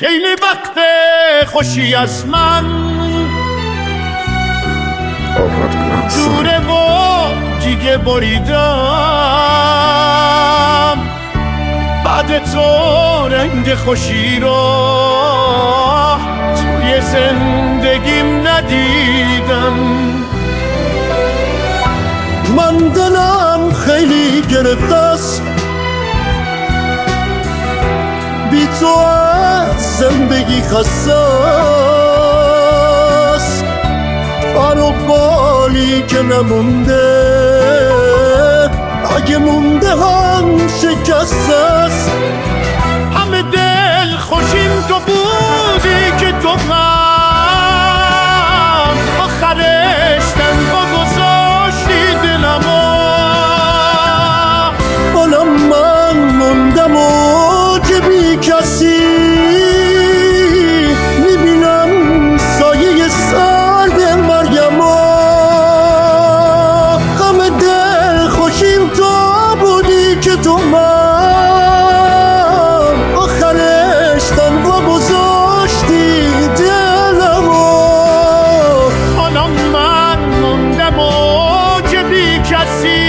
خیلی وقت خوشی از من دوره و دیگه بریدم، بعد تو رنگ خوشی رو توی زندگیم ندیدم. من دلم خیلی گرفته است، بی تو از زندگی خسته است، پر و بالی که نمونده اگه مونده هم شکسته است. همه دل خوشیم تو بودی که تو هم آخرش تنها گذاشتی دلمو. حالا من موندم و که بی کسی میبینم سایه سرد مرگمو. همه دل خوشیم تو بودی که تو من آخرش تنها گذاشتی دلمو. حالا من موندم و که بی کسی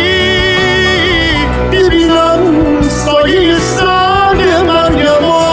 میبینم سایه سرد مرگمو.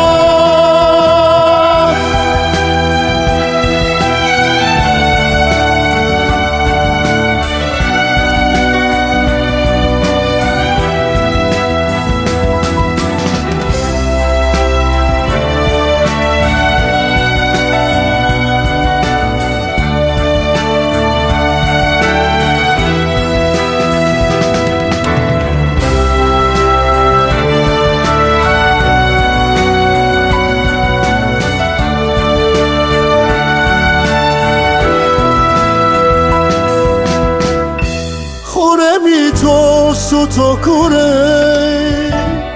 خوره بی تو سوت و کوره،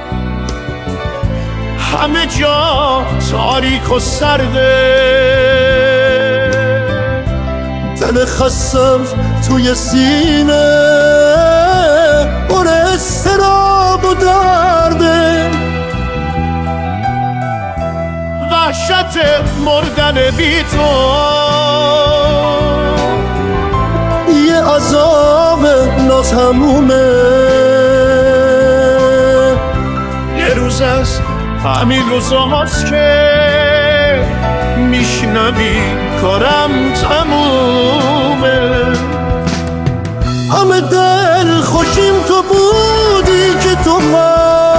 همه جا تاریک و سرده، دل خستم توی سینه پر اضطراب و درده. وحشت مردن بی تو یه عذاب ناتمومه، یه روز از همین روزاست که میشنوی کارم تمومه. همه دل خوشیم تو بودی که تو من